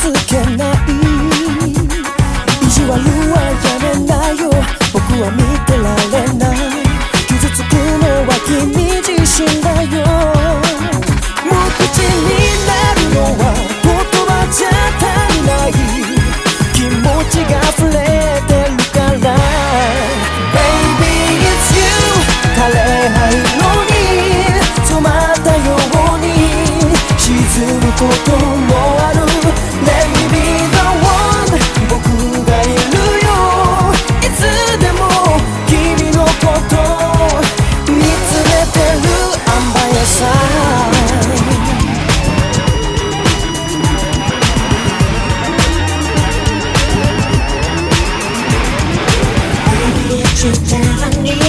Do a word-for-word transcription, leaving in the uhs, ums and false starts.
づけない。意地悪はやめなよ、僕は見てられない。傷つくのは君自身だよ。無口になるのは言葉じゃ足りない。気持ちが溢れてるから Baby it's you 枯れ灰色に染まったように沈むこともある。 Let me be the one 僕がいるよ。いつでも君のこと見つめてるアンバイアさん。Together